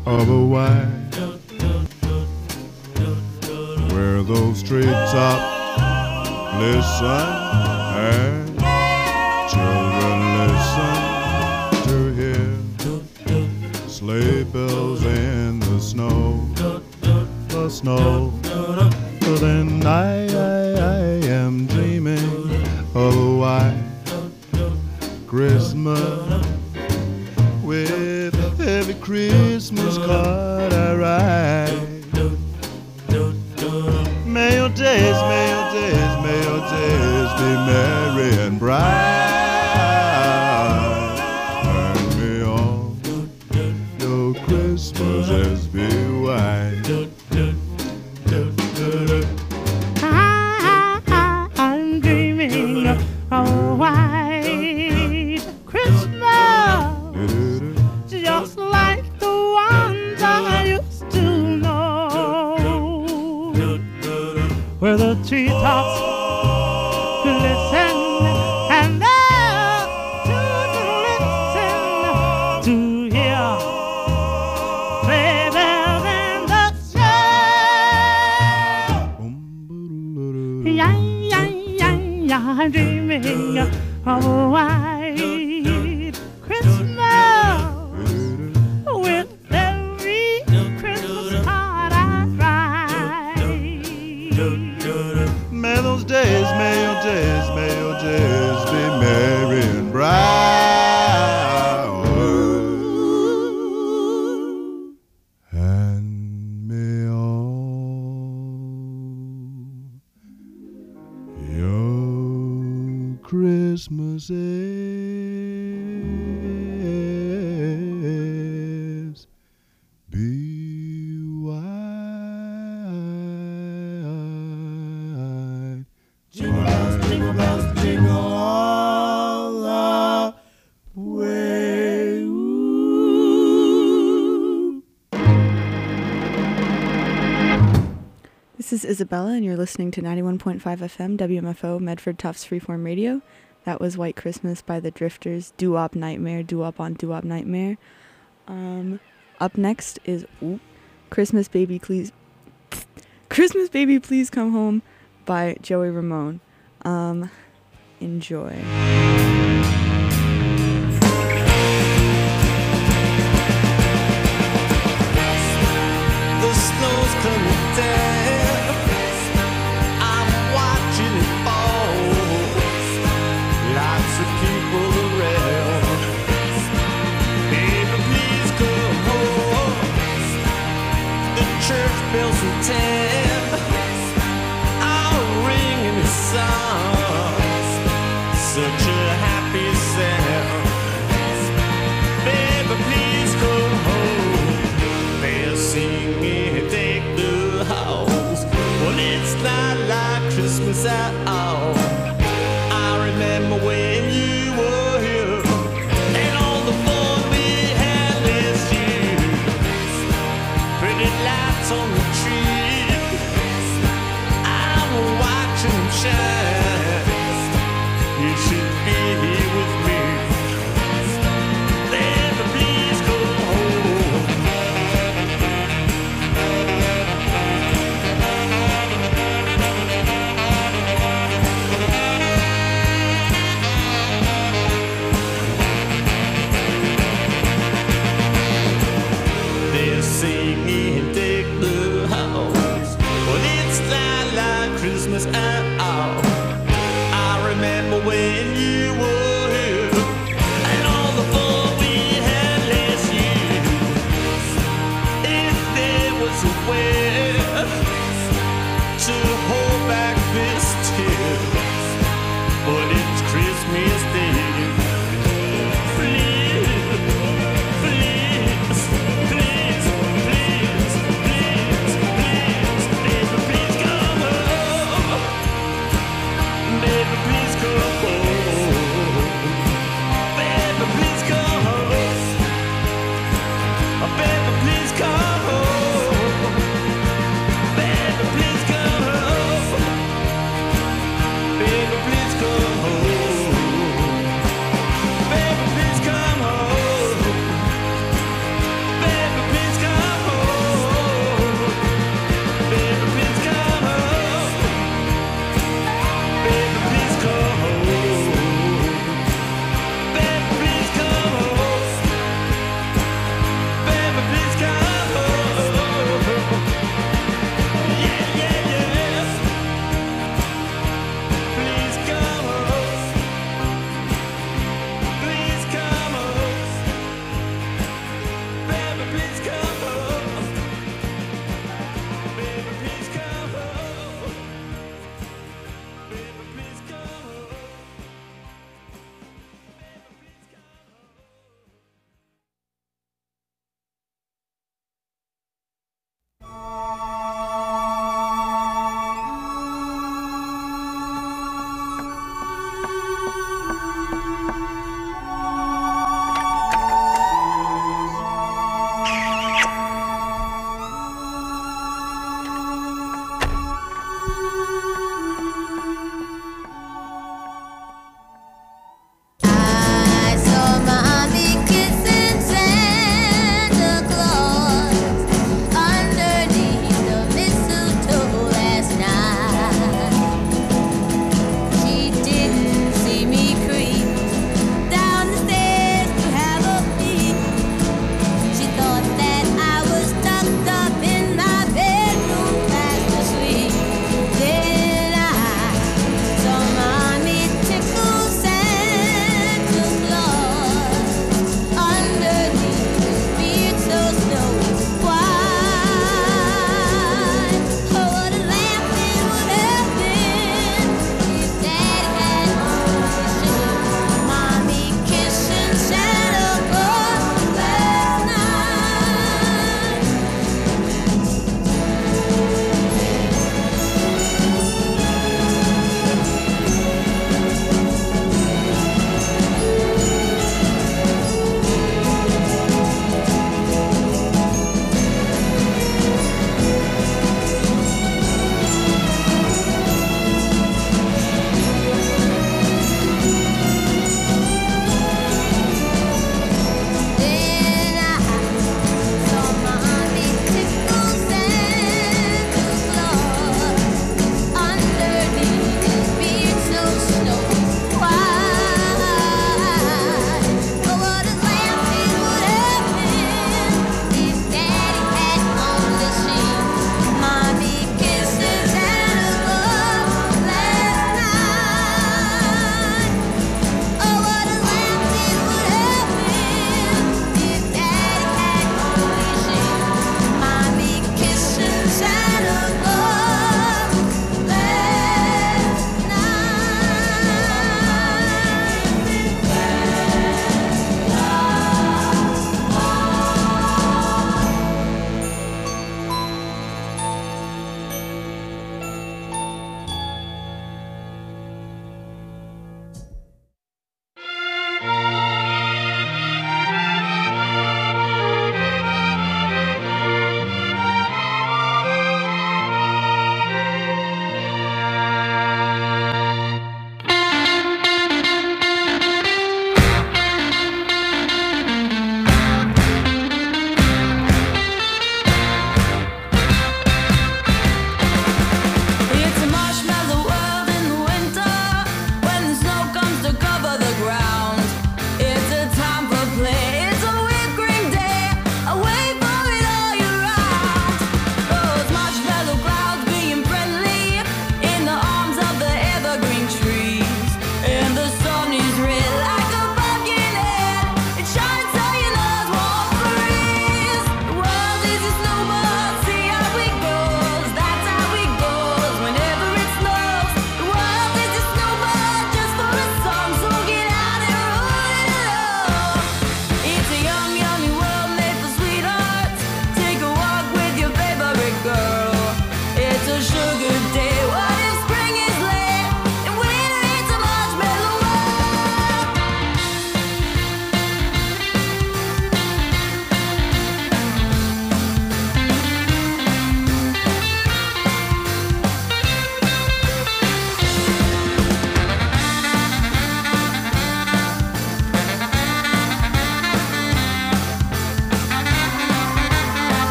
of Hawaii, where those treetops listen and children listen to hear sleigh bells in the snow, the snow. So then I am dreaming of a white Christmas with every Christmas card I write. May your days, may your days, may your days be merry and bright, and may all your Christmases be white. I'm dreaming of a white Christmas, just like the ones I used to know, where the treetops glisten and the children listen to hear sleigh bells in the snow. Yeah, yeah, yeah, yeah, I'm dreaming of a white Christmas with every Christmas card I write. May those days, may your days, may your days be merry and bright, and may all your Christmases be white. Jingle bells, jingle all the way. Ooh. This is Isabella, and you're listening to 91.5 FM WMFO Medford Tufts Freeform Radio. That was White Christmas by the Drifters, Doo-Wop Nightmare, Doo-Wop on Doo-Wop Nightmare. Up next is Christmas Baby Please Come Home by Joey Ramone. Enjoy. The snow's coming down, I'm watching it fall, lots of people around. Baby, please come home, the church bells in town are ringing a song, such a happy sound. Baby, please come home, they're singing Take the House. Well, it's not like Christmas at all. I remember when you were here and all the fun we had last year. Pretty lights on the tree,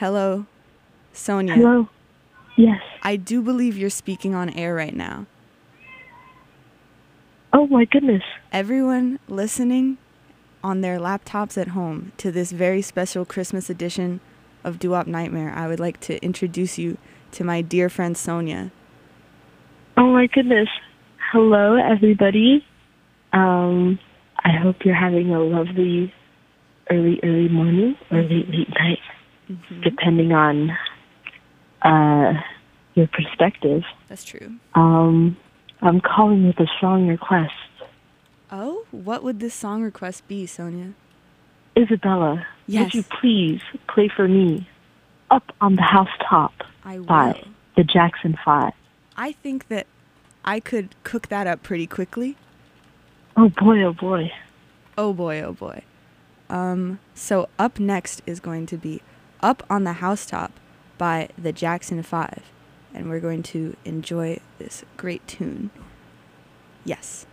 Hello, Sonia. Hello. Yes. I do believe you're speaking on air right now. Oh my goodness. Everyone listening on their laptops at home to this very special Christmas edition of Doo-Wop Nightmare, I would like to introduce you to my dear friend Sonia. Oh my goodness. Hello, everybody. I hope you're having a lovely early morning or late night, depending on your perspective. That's true. I'm calling with a song request. Oh, what would this song request be, Sonia? Isabella, Yes. would you please play for me Up on the Housetop I will. by the Jackson 5? I think that I could cook that up pretty quickly. Oh boy, oh boy. Oh boy, oh boy. So up next is going to be Up on the Housetop by the Jackson 5. And we're going to enjoy this great tune. Yes.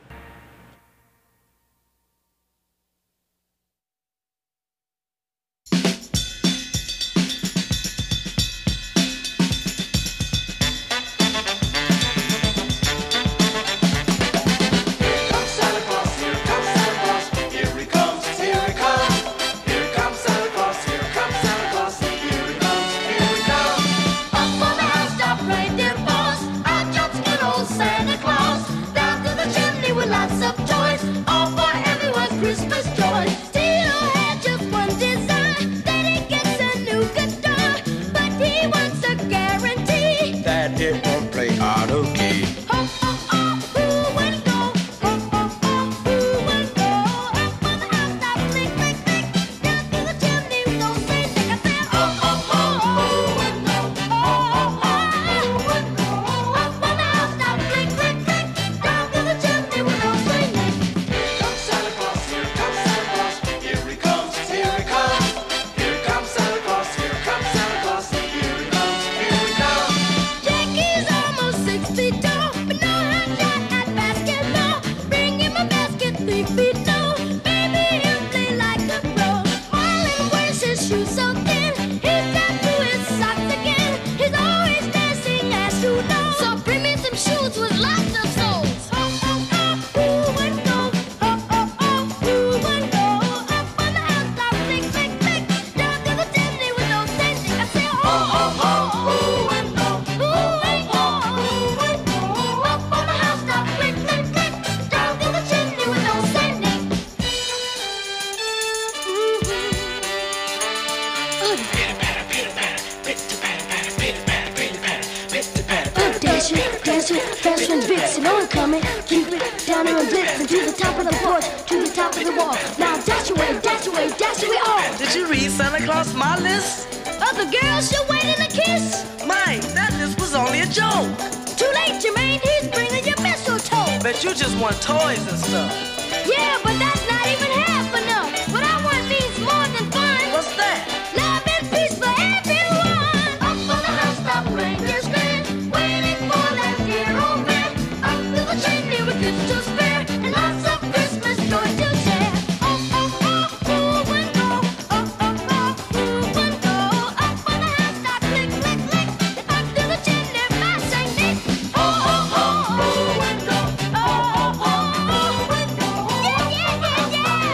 Did you read Santa Claus my list? Other girls you're waiting to kiss? Mike, that list was only a joke. Too late, Jermaine, he's bringing you mistletoe. Bet you just want toys and stuff. Yeah, but that's not even half enough. What I want means more than fun. What's that? Love and peace for everyone. Up on the housetop, reindeer stand, waiting for that dear old man. Up to the chimney with gifts to spare, and lots of Christmas joy to share. Oh, oh, oh, ooh, and go. Oh, oh, oh, ooh, and go. Up on the housetop, click, click, click. Up to the chimney, by Saint Nick. Oh, oh, oh, ooh, and go. Oh, oh, oh, ooh, and go. Yeah, yeah, yeah,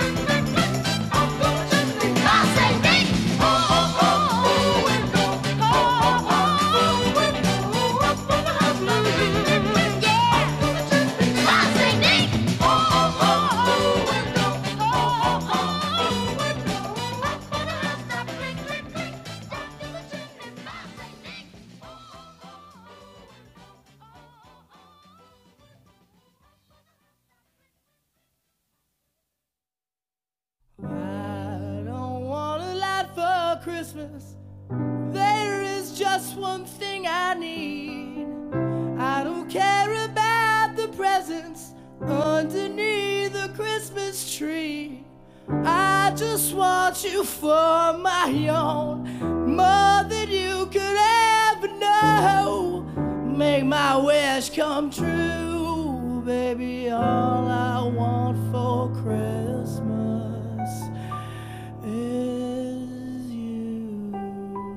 yeah. Up to the chimney, by Saint Nick. Oh, oh, oh, ooh, and go. Oh, oh, oh, ooh, and go. Up on the housetop, click, click, click. Yeah. Up to the chimney, by Saint Nick. Oh, oh, oh, ooh, and go. Oh, oh, oh, ooh, and go. Up on the housetop, click, click, click. Down to the chimney, by Saint Nick. Oh, oh, I don't want a lot for Christmas. There is just one thing I need. I don't care about the presents underneath the Christmas tree. I just want you for my own, more than you could ever know. Make my wish come true, baby. All I want for Christmas is you.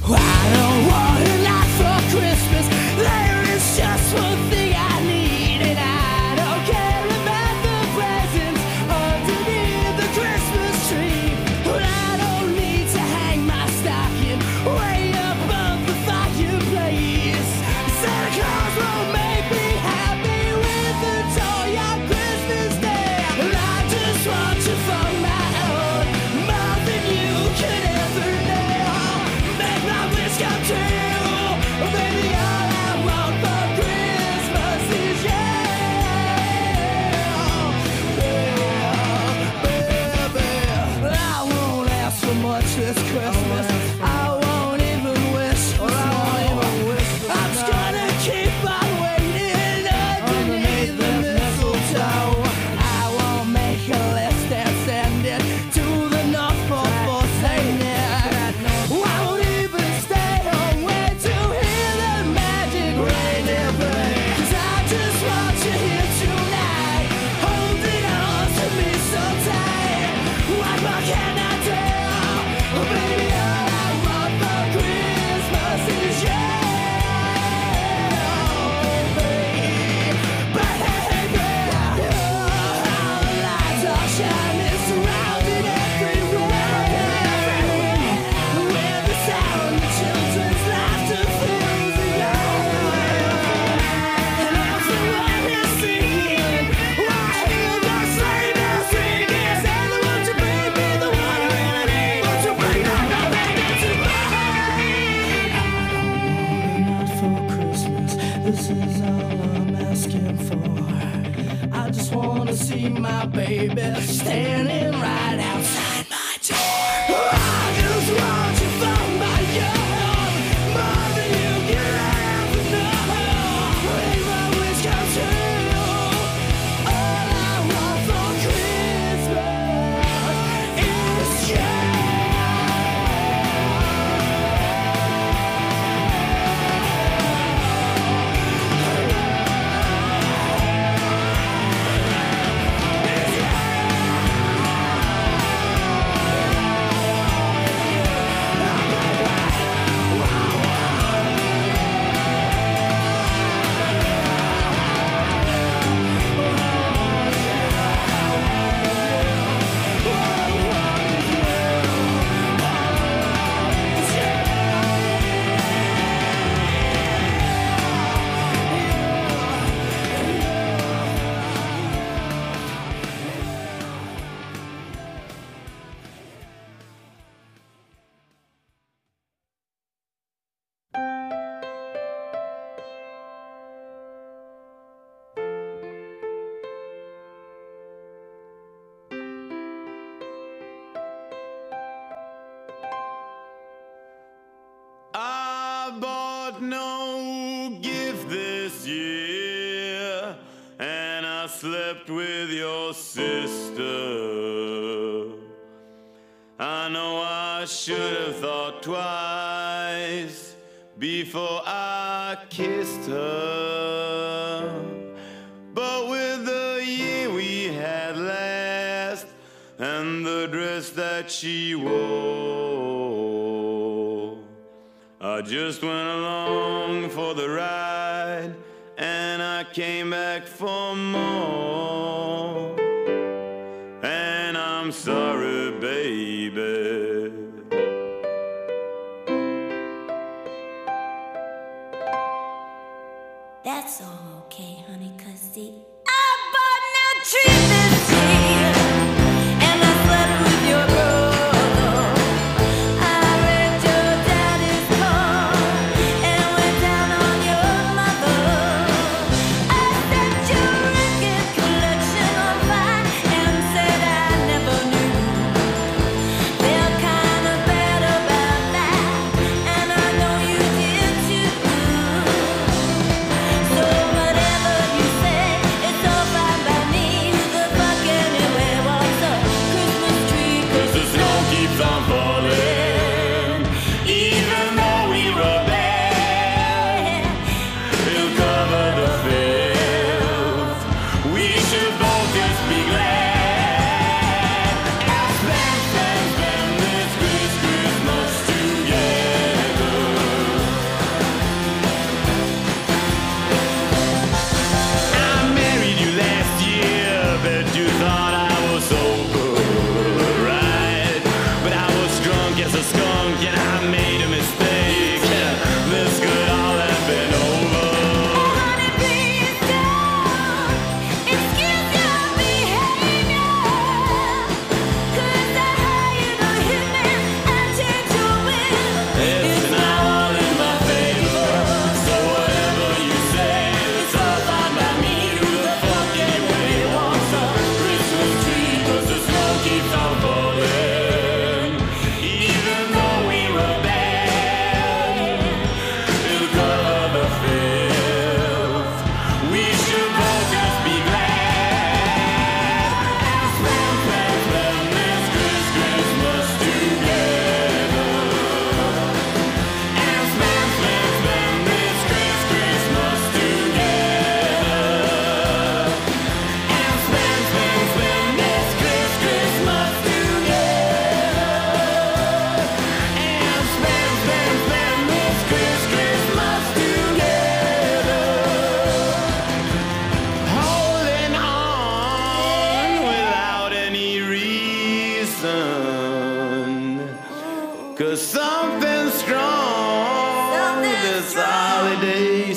I don't want a lot for Christmas. There is just one thing I need, and I don't care about the presents underneath the Christmas tree. But I don't need to hang my stocking way above the fireplace. Santa Claus won't make me happy with a toy on Christmas Day. And I just want you for my own, more than you could ever know. Make my wish come true, baby. All I want for Christmas is you, baby. I won't ask for much this Christmas. I won't even wish for more. I'm just gonna keep on waiting underneath the mistletoe. I won't make a list and send it to the North Pole for Saint Nick. I won't even stay home wait to hear the magic reindeer play. 'Cause I just want you here tonight, holding on to me so tight. What more can I do? Oh, baby, all I want for Christmas is you, baby. All the lights are shining, surrounded everywhere, with the sound of children's laughter fills the air, and everyone is singing. I hear the sleigh bells ringing. Santa, won't you bring me the one I really need? Won't you bring my baby to me? I don't want enough for Christmas. This is all I'm asking for. I just wanna see my baby standing right outside my door. I just want you for my own, more than you can ever know. Make my wish come true. All I want for Christmas is you. I bought no gift this year, and I slept with your sister. I know I should have thought twice before I kissed her, but with the year we had last and the dress that she wore, I just went along for the ride, and I came back for more. And I'm sorry, baby. That's all okay, honey, 'cause see, I bought no tree this year, and I slept with your brother. I read your daddy's car and went down on your mother. I set your record collection on fire and said I never knew. Felt kind of bad about that, and I know you did too. So whatever you say, it's all fine by me. The holiday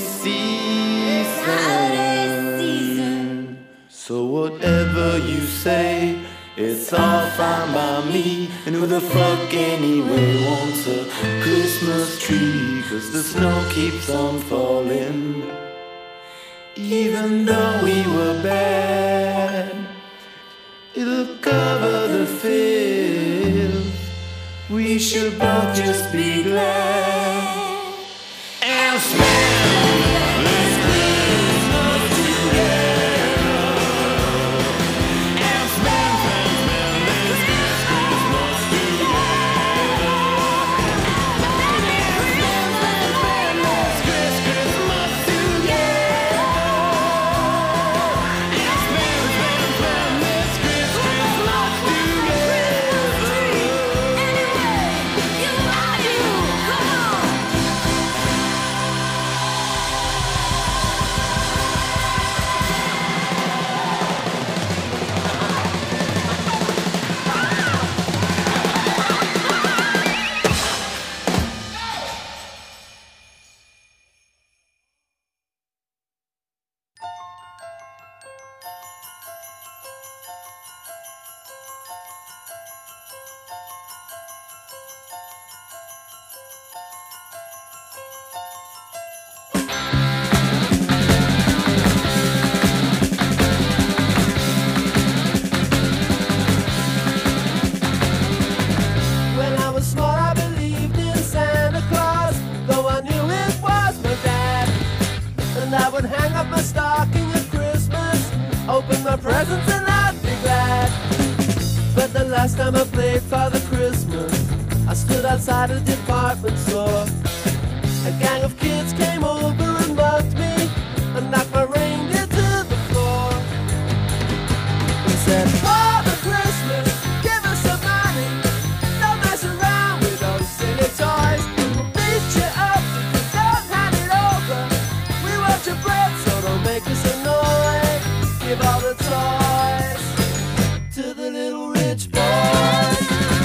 season. So whatever you say, it's all fine by me. And who the fuck anyway wants a Christmas tree? 'Cause the snow keeps on falling. Even though we were bad, it'll cover the filth. We should both just be glad and spend this Christmas together. And spend this Christmas together. Spend this Christmas together. And spend this Christmas When I was small, I believed in Santa Claus, though I knew it was my dad. And I would hang up my stocking at Christmas, open my presents and I'd be glad. But the last time I played Father Christmas, I stood outside a department store. A gang of kids came over and mugged me and knocked my reindeer to the floor. They said, Father Christmas, give us some money. Don't mess around with those silly toys. We'll beat you up if you don't hand it over. We want your bread, so don't make us annoyed. Give all the toys to the little rich boys.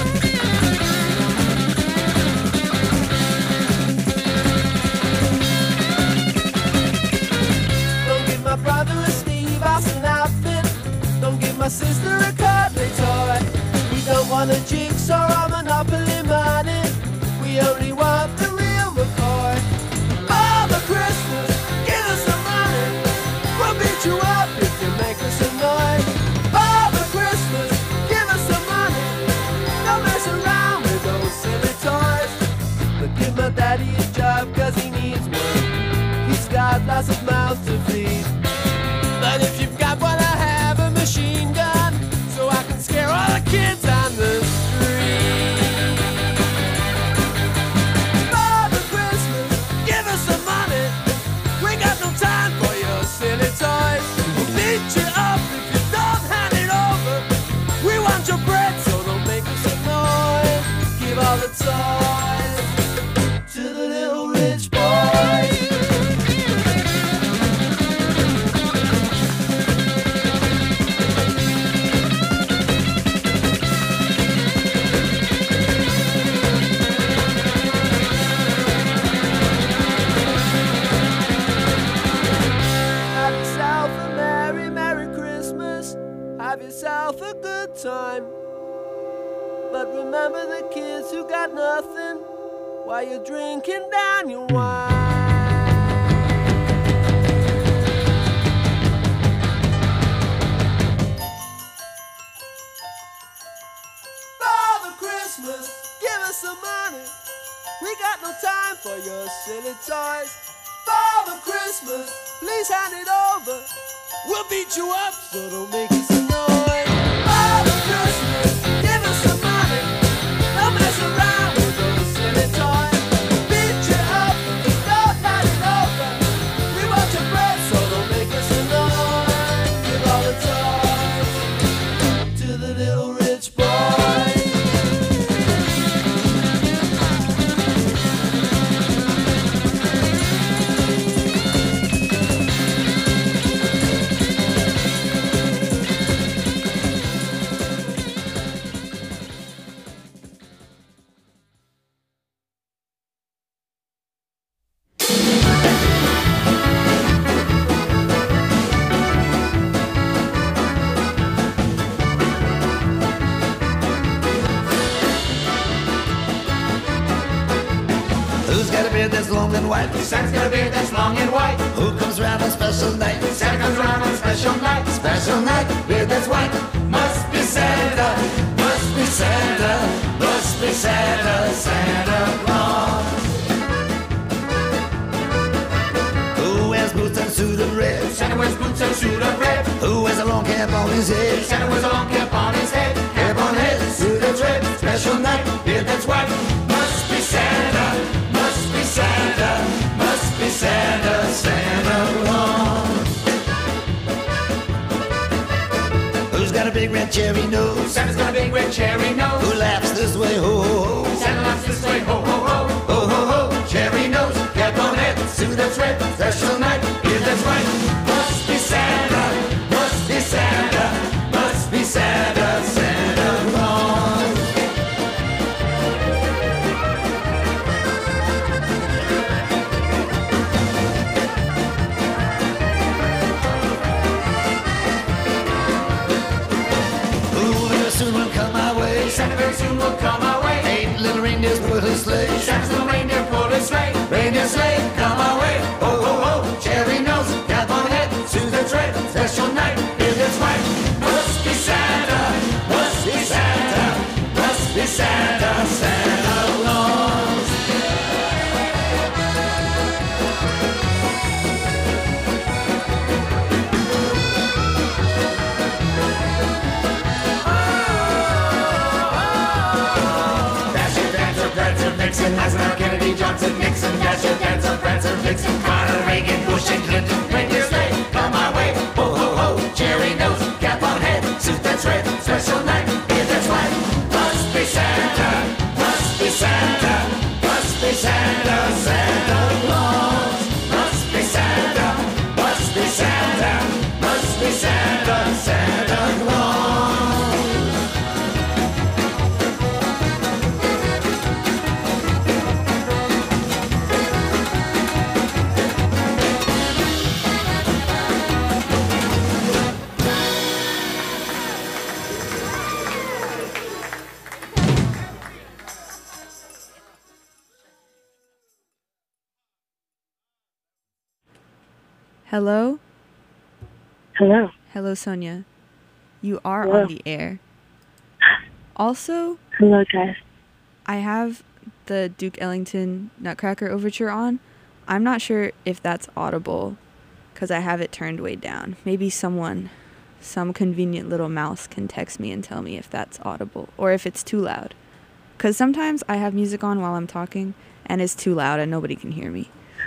Don't give my brother a Steve Austin outfit. Don't give my sister a cuddly toy. We don't want a jigsaw or Monopoly money. We only want the real McCoy. Father Christmas, give us some money. We'll beat you up if you make us annoyed. Father Christmas, give us some money. Don't mess around with those silly toys. But give my daddy a job 'cause he needs one. He's got lots of mouths to feed. But if you've got what I have, a machine gun, so I can scare all the kids on the street. Father Christmas, give us some money. We got no time for your silly toys. We'll beat you up if you don't hand it over. We want your bread, so don't make us annoyed. Give all the toys to the little rich boys. Have yourself a merry, merry Christmas. Have yourself a good time. But remember the kids who got nothing while you're drinking down your wine. Father Christmas, give us some money. We got no time for your silly toys. Father Christmas, please hand it over. We'll beat you up, so don't make us annoyed. Father Christmas, give us some money. Don't mess around with those silly toys. Beat you up, don't hand it over. We want your bread, so don't make us annoyed. Give all the toys to the little rich boys. Who's got a beard that's long and white? Santa's got a beard that's long and white. Who comes around on special night? Santa comes around on special night. Special night, beard that's white. Must be Santa, must be Santa, must be Santa, Santa Claus. Who wears boots and suit of red? Santa wears boots and suit of red. Who wears a long cap on his head? Santa wears a long cap on his head. Cap on head, suit that's red. Special night, beard that's white. Must be Santa, must be Santa, must be Santa, Santa Claus. Who's got a big red cherry nose? Santa's got a big red cherry nose. Who laughs this way, ho, ho, ho? Santa laughs this way, ho, ho, ho. Ho, ho, ho, cherry nose, cap on head, suit that's red. Special night, beard that's white. Must be Santa, must be Santa, must be Santa, Santa Claus. Ooh, very soon will come our way. Santa very soon will come our way. 8 little reindeers pull his sleigh. Santa's little reindeer pull his sleigh. Reindeer sleigh, come our way. Ho, ho, ho, cherry nose, cap on head, suit that's red. Special night, beard that's white. Must be Santa, must be Santa, must be Santa, Santa Claus. Dasher, Dancer, Prancer, Vixen, Eisenhower, Kennedy, Johnson, Nixon. Dasher, Dancer, Prancer, Vixen, Connor, Reagan, Bush, and Clinton. Reindeer sleigh, come our way. Ho, ho, ho, cherry nose, cap on head, suit that's red. Special night, beard that's white. Must be Santa, must be Santa, must be Santa, Santa Claus. Must be Santa, must be Santa, must be Santa, Santa Claus. Hello? Hello. Hello, Sonia. You are Hello. on the air. Also, Hello, guys. I have the Duke Ellington Nutcracker Overture on. I'm not sure if that's audible because I have it turned way down. Maybe some convenient little mouse can text me and tell me if that's audible or if it's too loud. Because sometimes I have music on while I'm talking and it's too loud and nobody can hear me.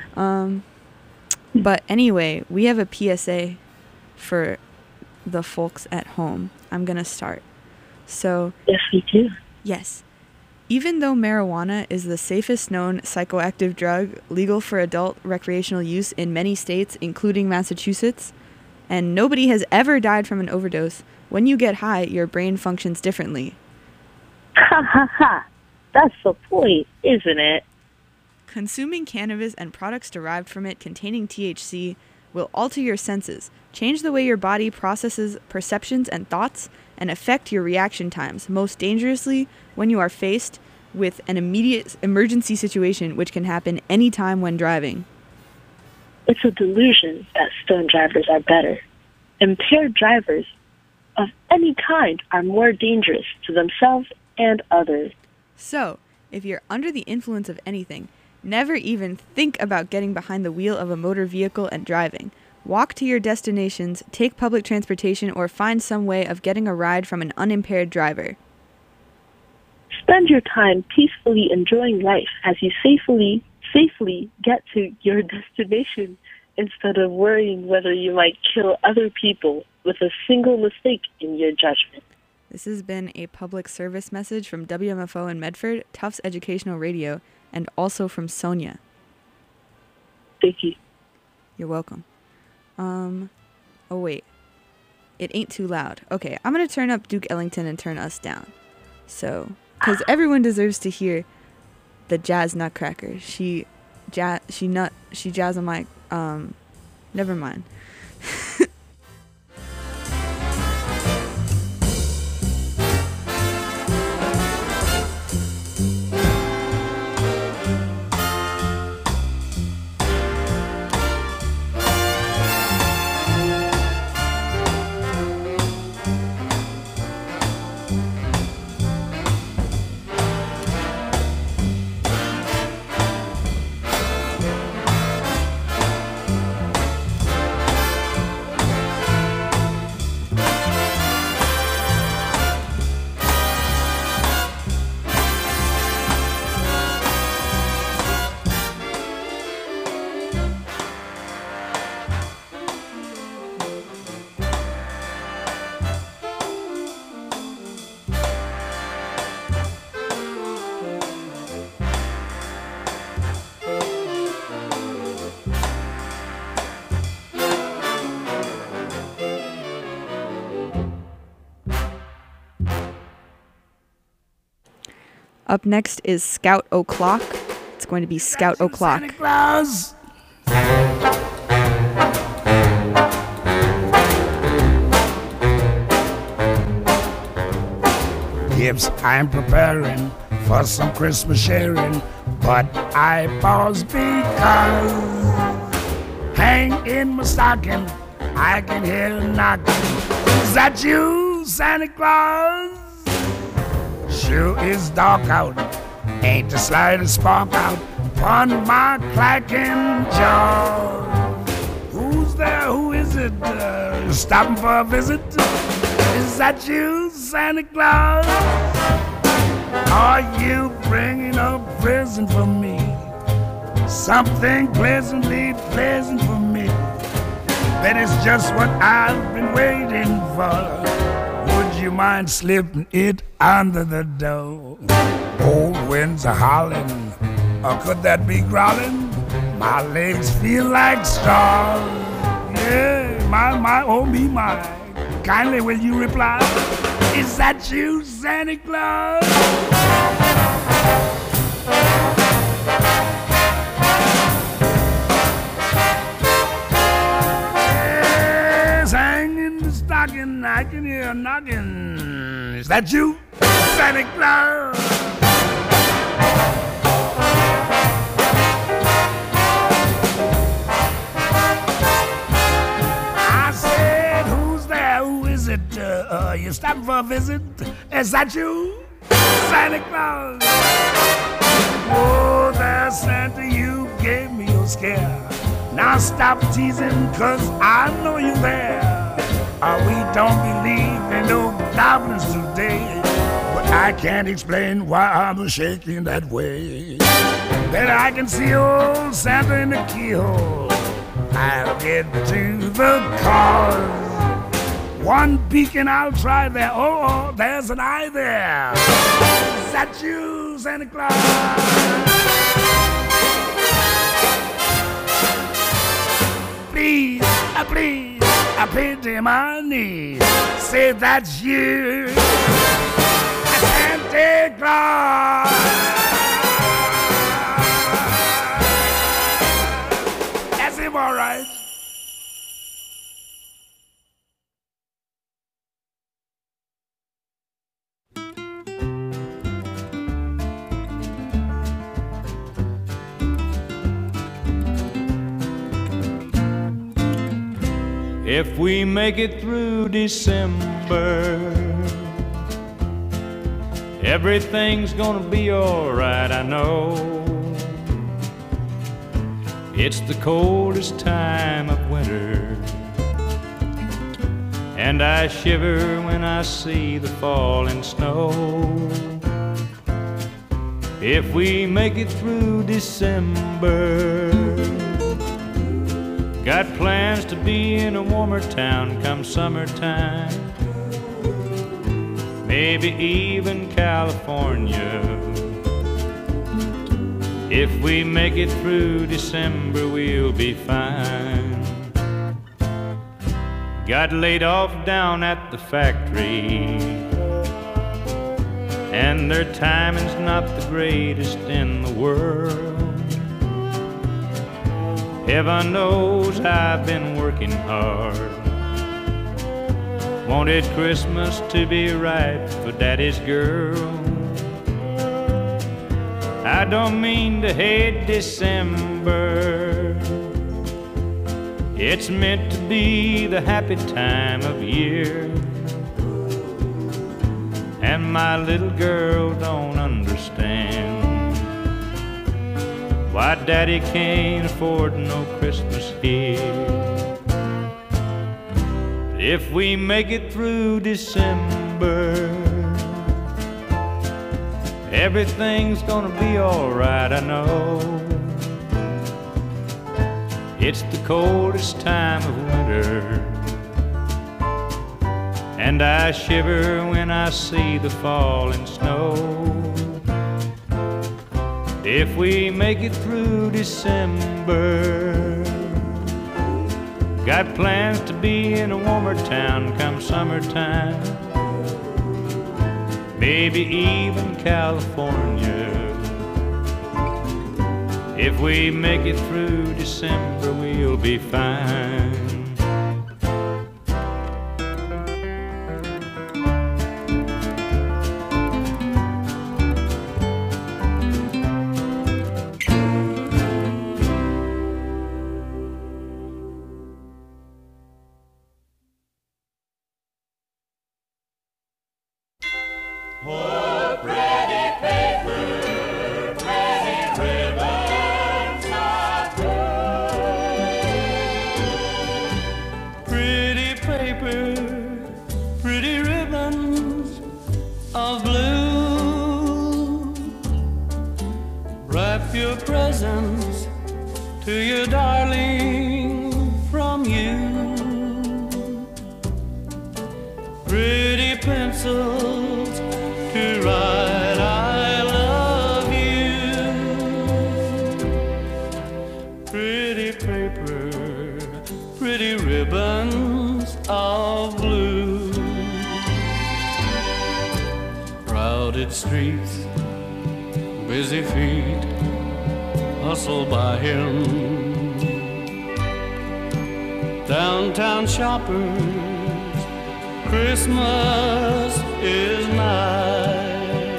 But anyway, we have a PSA for the folks at home. I'm going to start. So, Yes, we do. yes. Even though marijuana is the safest known psychoactive drug legal for adult recreational use in many states, including Massachusetts, and nobody has ever died from an overdose, when you get high, your brain functions differently. Ha ha ha. That's the point, isn't it? Consuming cannabis and products derived from it containing THC will alter your senses, change the way your body processes perceptions and thoughts, and affect your reaction times, most dangerously when you are faced with an immediate emergency situation which can happen anytime when driving. It's a delusion that stoned drivers are better. Impaired drivers of any kind are more dangerous to themselves and others. So, if you're under the influence of anything, never even think about getting behind the wheel of a motor vehicle and driving. Walk to your destinations, take public transportation, or find some way of getting a ride from an unimpaired driver. Spend your time peacefully enjoying life as you safely get to your destination instead of worrying whether you might kill other people with a single mistake in your judgment. This has been a public service message from WMFO in Medford, Tufts Educational Radio, and also from Sonia. Thank you. You're welcome. Oh wait. It ain't too loud. Okay, I'm gonna turn up Duke Ellington and turn us down. So, because everyone deserves to hear the jazz nutcracker. She jazz on my, never mind. Up next is Scout O'Clock. It's going to be Scout O'Clock. Santa Claus. Gifts I'm preparing for some Christmas sharing, but I pause because hang in my stocking, I can hear a knocking. Is that you, Santa Claus? Sure is dark out, ain't the slightest spark out upon my clacking jaw. Who's there? Who is it? Stopping for a visit? Is that you, Santa Claus? Are you bringing a present for me? Something pleasantly pleasant for me. That is just what I've been waiting for. Would you mind slipping it under the door? Cold winds are howling, or could that be growling? My legs feel like straws. Yeah, my, oh me, my. Kindly will you reply? Is that you, Santa Claus? Yes, hanging the stocking, I can hear a knocking. Is that you, Santa Claus? You stopping for a visit? Is that you, Santa Claus? Oh, there, Santa, you gave me a scare. Now stop teasing, 'cause I know you're there. We don't believe in no goblins today, but I can't explain why I'm shaking that way. Then I can see old Santa in the keyhole. I'll get to the cause. One beacon, I'll try there. Oh, there's an eye there. Is that you, Santa Claus? Please, I pity my knees. Say that's you, Santa Claus. That's him, all right. If we make it through December, everything's gonna be alright, I know. It's the coldest time of winter, and I shiver when I see the falling snow. If we make it through December, got plans to be in a warmer town come summertime, maybe even California. If we make it through December, we'll be fine. Got laid off down at the factory, and their timing's not the greatest in the world. Heaven knows I've been working hard. Wanted Christmas to be right for Daddy's girl. I don't mean to hate December. It's meant to be the happy time of year. And my little girl don't understand why Daddy can't afford no Christmas here. If we make it through December, everything's gonna be alright, I know. It's the coldest time of winter, and I shiver when I see the falling snow. If we make it through December, got plans to be in a warmer town come summertime, maybe even California. If we make it through December, we'll be fine. Pretty ribbons of blue, wrap your presents to your darling from you. Pretty pencils to write I love you. Pretty paper, pretty ribbons of blue. Crowded streets, busy feet hustle by him. Downtown shoppers, Christmas is nigh.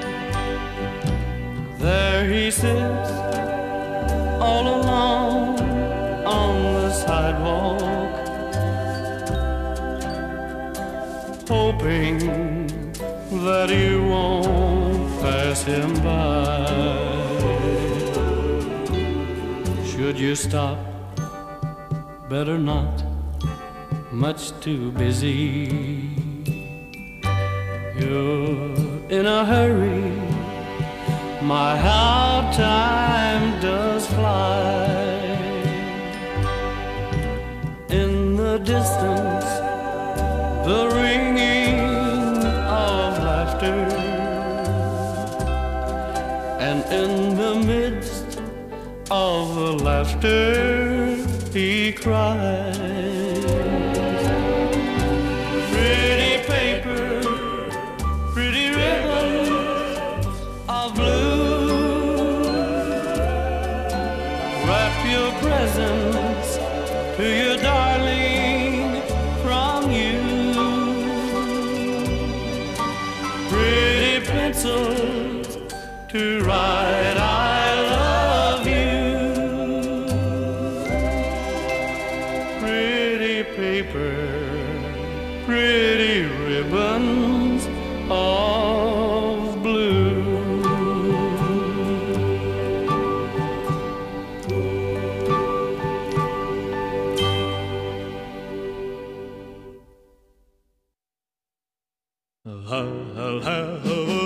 There he sits all alone on the sidewalk, hoping that you won't pass him by. Should you stop? Better not, much too busy. You're in a hurry, my how time does fly. In the distance, the ringing of laughter, and in the midst of the laughter he cries. Pretty paper, pretty ribbons of blue, wrap your presents to your darling from you. Pretty pencils to write I love you. Pretty paper, pretty ribbons of blue. I'll have a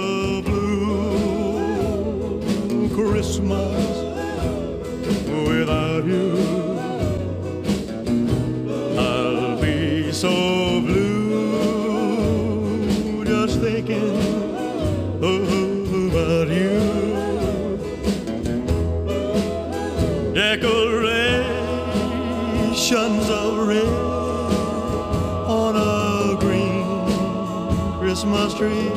blue Christmas without you. I'll be so blue just thinking about you. Decorations of red on a green Christmas tree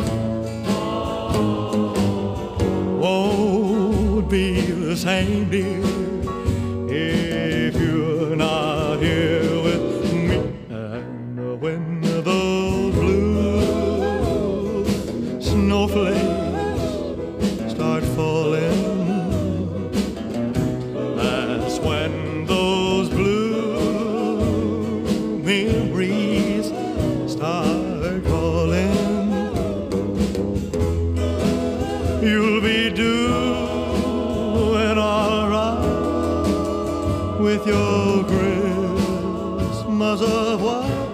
won't be the same, dear, if you're not here with me. And when those blue snowflakes start falling, that's when those blue memories start calling. You'll be doing all right with your Christmas of white,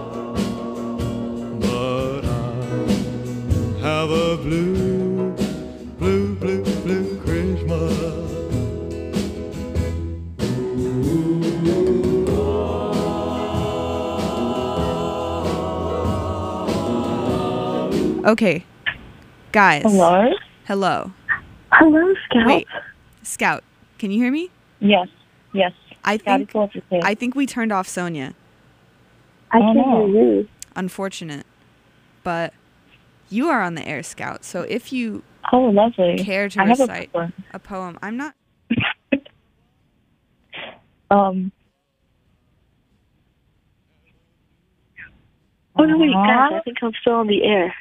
but I have a blue, blue, blue, blue Christmas. Okay, guys. Hello? Hello. Hello, Scout. Wait, Scout, can you hear me? Yes, yes. I Scout think is what you say. I think we turned off Sonia. I can hear you. Unfortunate, but You are on the air, Scout. So if you Oh, lovely. care to I have a recite poem. a poem, I'm not. Oh, no, wait, guys, I think I'm still on the air.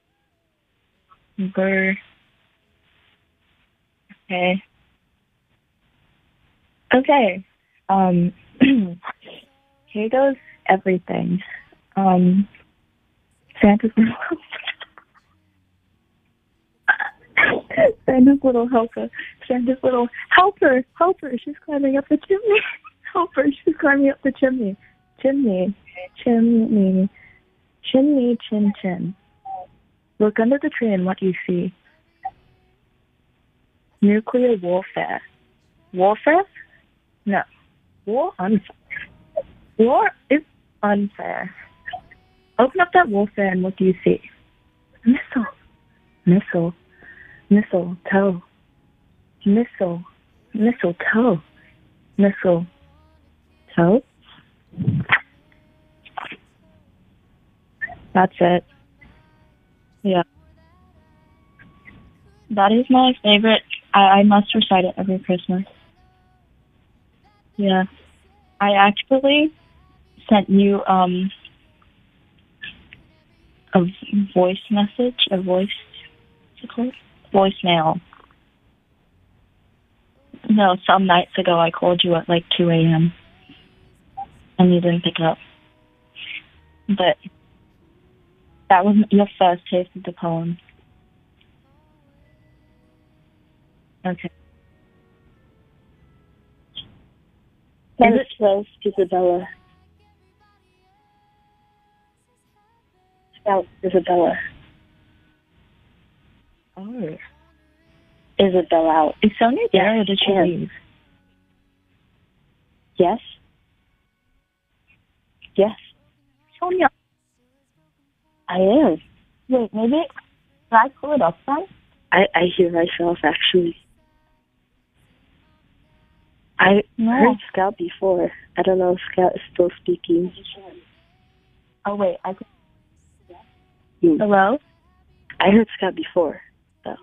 Okay. Okay. Here goes everything. Santa's little Santa's little helper. Santa's little helper. She's climbing up the chimney. Helper. She's climbing up the chimney. Chimney. Chin, chin. Look under the tree and what you see. Nuclear warfare. Warfare? No. War is unfair. Open up that warfare and what do you see? Mistletoe. That's it. Yeah. That is my favorite. I must recite it every Christmas. Yeah. I actually sent you a voice message, what's it called? Voicemail. No, some nights ago I called you at like 2 a.m. and you didn't pick up. But that was your first taste of the poem. Okay. Is it close, Isabella? Scout Isabella. Oh. Isabella out. Is Sonia there or did she leave? Yes. Sonia. I am. Wait, maybe can I pull it up then? I hear myself actually. I heard Scout before. I don't know if Scout is still speaking. Oh wait, I can. Hello? I heard Scout before, though.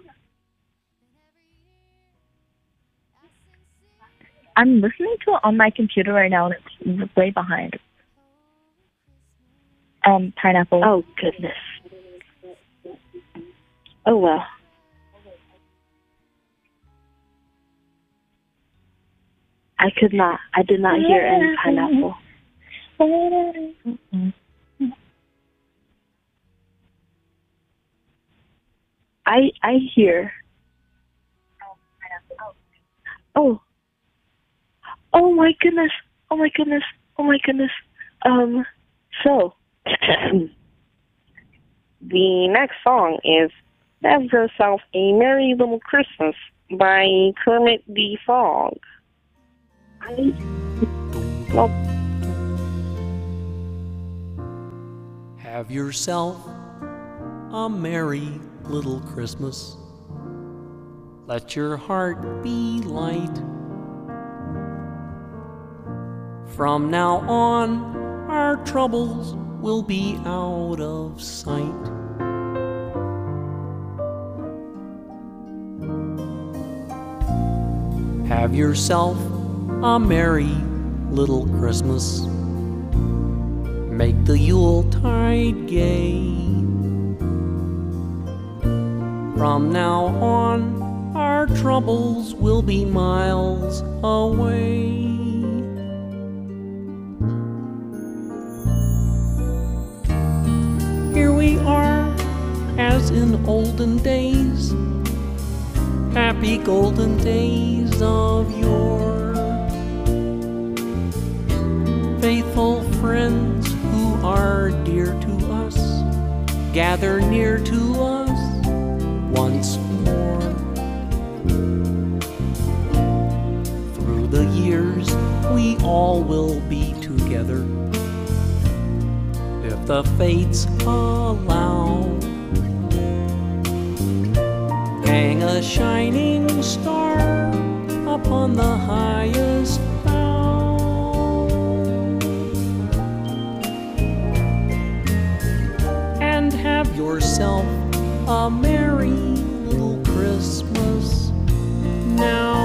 I'm listening to it on my computer right now, and it's way behind. Pineapple. Oh, goodness. Oh, well. I did not hear any pineapple. I hear. Oh my goodness. So, the next song is Have Yourself a Merry Little Christmas by Kermit the Frog. Have yourself a merry little Christmas. Let your heart be light. From now on, our troubles will be out of sight. Have yourself a merry little Christmas. Make the Yuletide gay. From now on, our troubles will be miles away. Here we are, as in olden days, happy golden days of yore. Faithful friends who are dear to us gather near to us once more. Through the years, we all will be together, if the fates allow. Hang a shining star upon the highest bough, and have yourself a merry little Christmas now.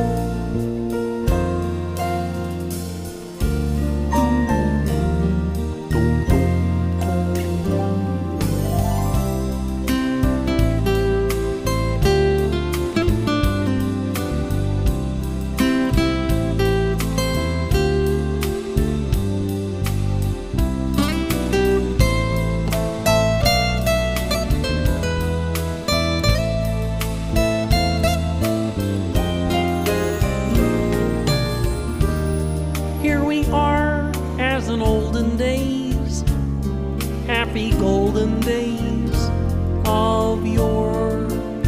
Happy golden days of yore.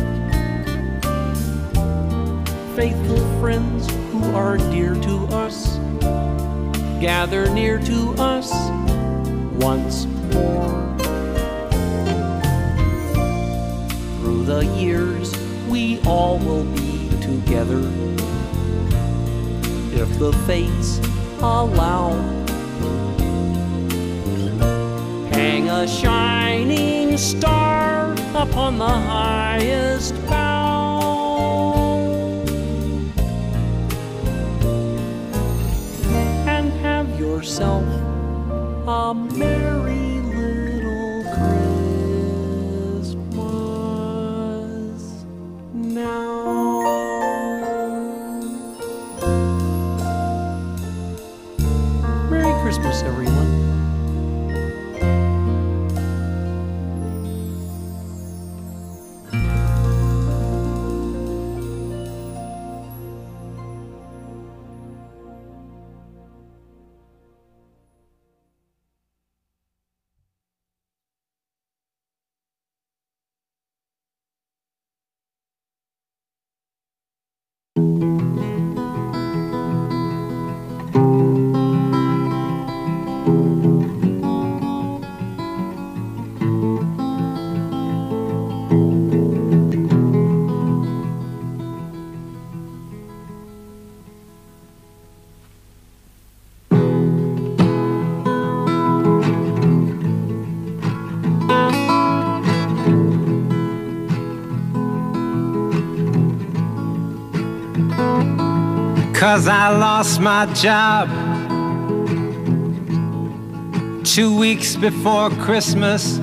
Faithful friends who are dear to us gather near to us once more. Through the years we all will be together if the fates allow. Hang a shining star upon the highest bough, and have yourself a merry little Christmas now. Merry Christmas, everyone. Cause I lost my job 2 weeks before Christmas.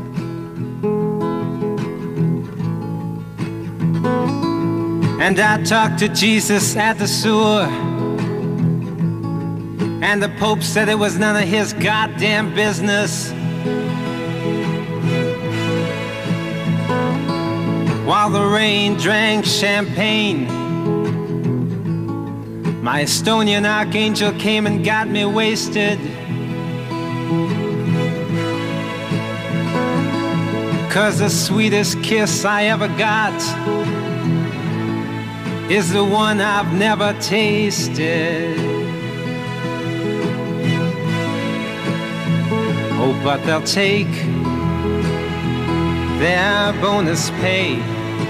And I talked to Jesus at the sewer, and the Pope said it was none of his goddamn business. While the rain drank champagne, my Estonian archangel came and got me wasted. Cause the sweetest kiss I ever got is the one I've never tasted. Oh, but they'll take their bonus pay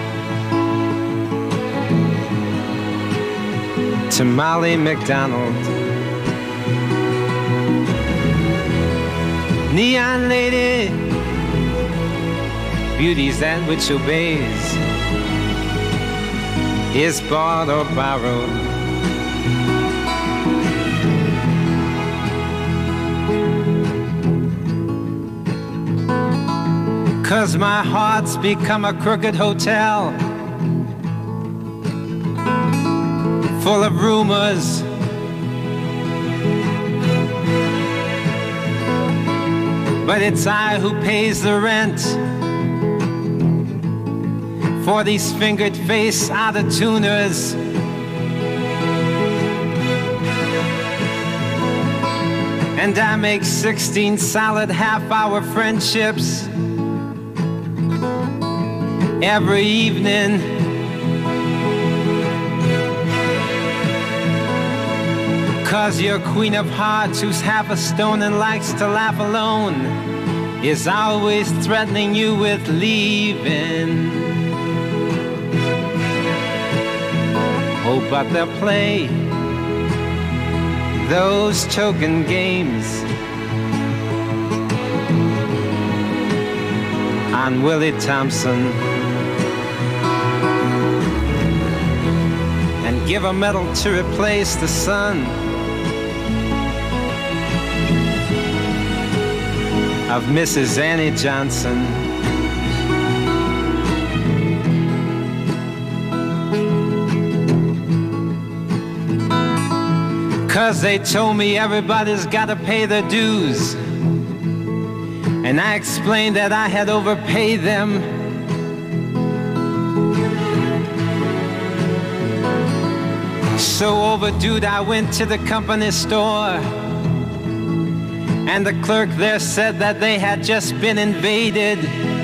to Molly McDonald. Neon lady, beauty's that which obeys, is bought or borrowed. Cause my heart's become a crooked hotel, full of rumors. But it's I who pays the rent for these fingered face out-of-tuners. And I make 16 solid half-hour friendships every evening. Cause your queen of hearts, who's half a stone and likes to laugh alone, is always threatening you with leaving. Oh, but they'll play those token games on Willie Thompson and give a medal to replace the son of Mrs. Annie Johnson. Cause they told me everybody's gotta pay their dues, and I explained that I had overpaid them. So overdue, I went to the company store, and the clerk there said that they had just been invaded.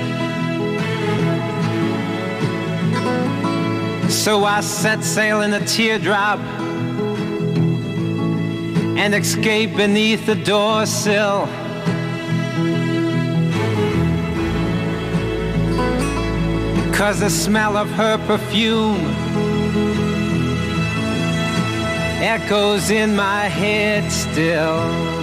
So I set sail in a teardrop and escaped beneath the door sill. Cause the smell of her perfume echoes in my head still.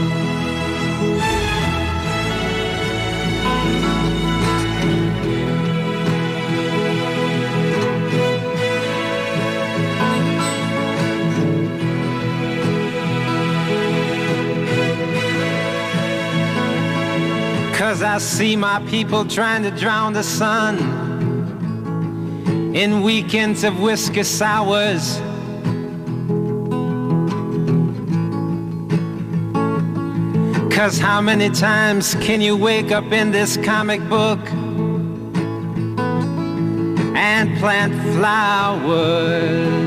Cause I see my people trying to drown the sun in weekends of whiskey sours. Cause how many times can you wake up in this comic book and plant flowers?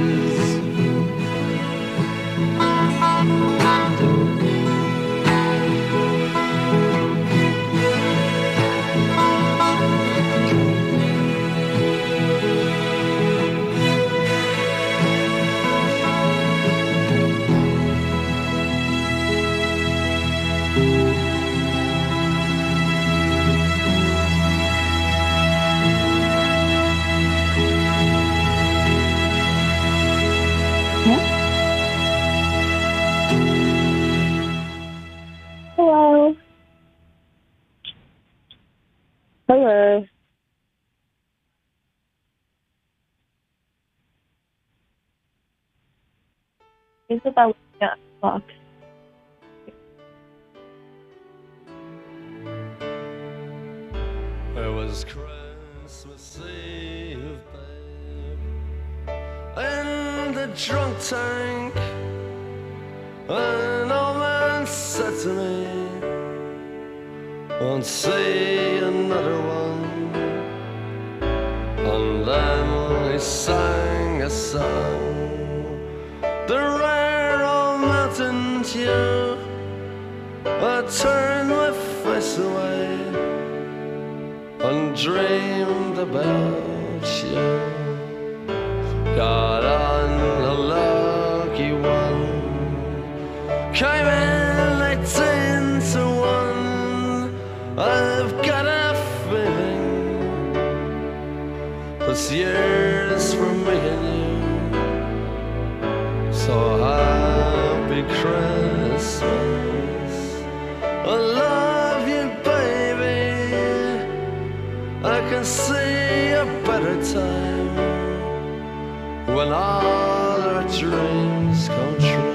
Hello. Hello. It's about 8 o'clock. It was Christmas Eve, babe, in the drunk tank. An old man said to me, won't see another one. And then he sang a song, the rare old mountain dew. I turned my face away and dreamed about you. Got on a lucky one, came in 18 to 1. I've got a feeling this year's for me and you. So happy Christmas, I love you, baby. I can see a better time when all our dreams come true.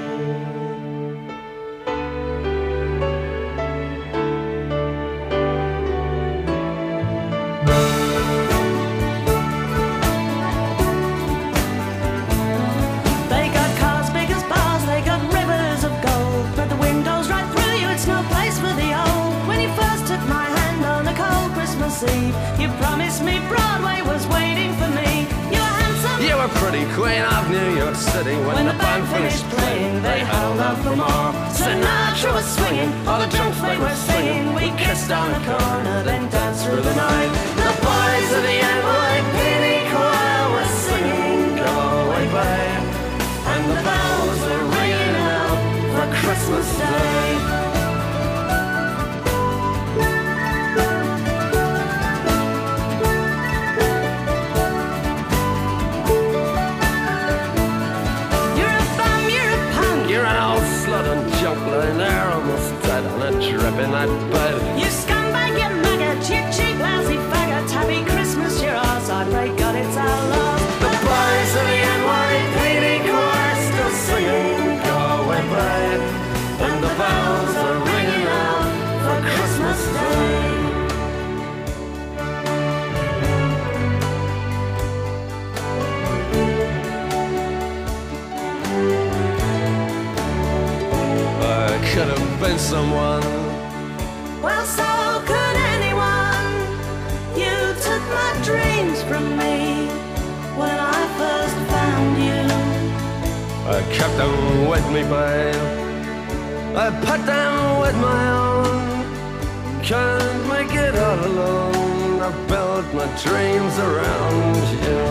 You promised me Broadway was waiting for me. You were handsome. You were pretty queen of New York City. When the band finished playing, they held out for more. Sinatra was swinging, all the drunk folk were singing. We kissed on the corner, then danced through the night. The boys of the NYPD choir were singing Go Away Babe, and the bells were ringing out for Christmas Day. Lying there almost dead on a dripping night bed. You scumbag, you maggot, you cheap lousy faggot. could have been someone. Well, so could anyone. You took my dreams from me when I first found you. I kept them with me, babe. I put them with my own. Can't make it all alone. I built my dreams around you.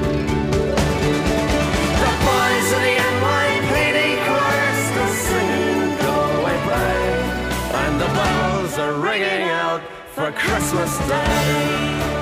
The boys of the NYPD chorus are singing Galway Bay, and the bells are ringing out for Christmas Day.